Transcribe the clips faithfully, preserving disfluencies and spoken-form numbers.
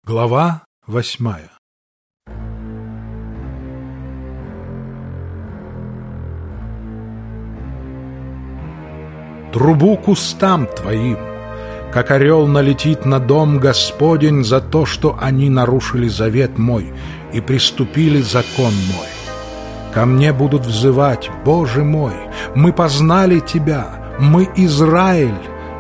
Глава восьмая. Трубу кустам твоим, как орел налетит на дом Господень за то, что они нарушили завет мой и приступили закон мой. Ко мне будут взывать: Боже мой, мы познали Тебя, мы Израиль.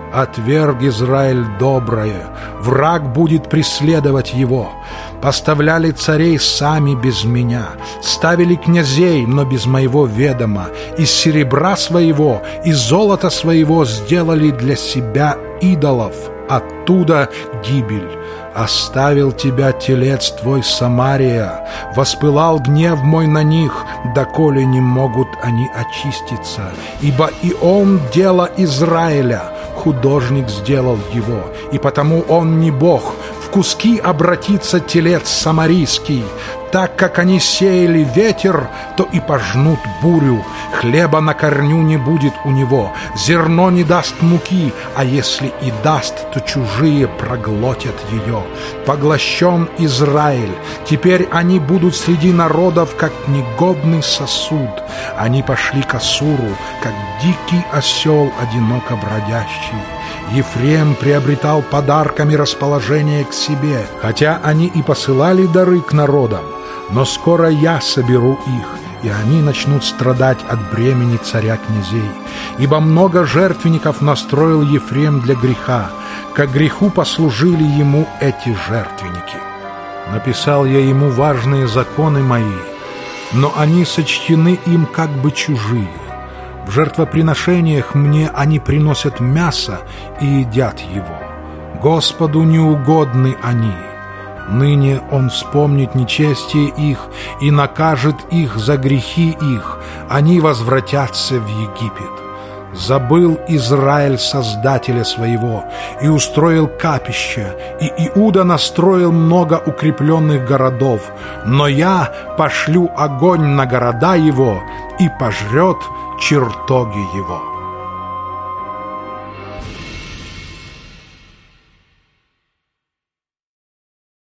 Отверг Израиль доброе, враг будет преследовать его. Поставляли царей сами без меня, ставили князей, но без моего ведома. Из серебра своего, из золота своего сделали для себя идолов, оттуда гибель. Оставил тебя телец твой, Самария, воспылал гнев мой на них, доколе не могут они очиститься. Ибо и он дело Израиля, художник сделал его, и потому он не Бог. В куски обратится телец самарийский. Так как они сеяли ветер, то и пожнут бурю. Хлеба на корню не будет у него, зерно не даст муки, а если и даст, то чужие проглотят ее. Поглощен Израиль, теперь они будут среди народов, как негодный сосуд. Они пошли к Ассуру, как дикий осел, одиноко бродящий. Ефрем приобретал подарками расположение к себе, хотя они и посылали дары к народам. Но скоро я соберу их, и они начнут страдать от бремени царя князей. Ибо много жертвенников настроил Ефрем для греха, к греху послужили ему эти жертвенники. Написал я ему важные законы мои, но они сочтены им как бы чужие. В жертвоприношениях мне они приносят мясо и едят его. Господу неугодны они. Ныне Он вспомнит нечестие их и накажет их за грехи их. Они возвратятся в Египет. Забыл Израиль Создателя своего и устроил капище, и Иуда настроил много укрепленных городов. Но я пошлю огонь на города его и пожрет чертоги его.